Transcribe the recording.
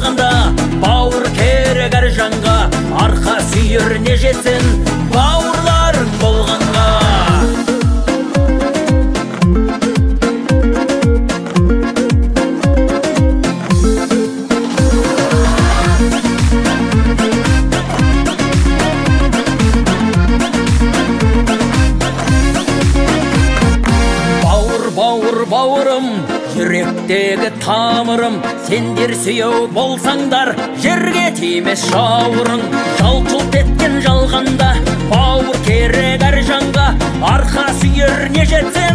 болғанда, бауыр керек әр жанға, арқа сүйер не жетсін бауырларың болғанға. Бауырым, жүректегі тамырым, сендер сүйеу болсаңдар, жерге тимес жауырың. Жалт-жұлт еткен жалғанда, бауыр керек әр жанға, арқа сүйер не жетсе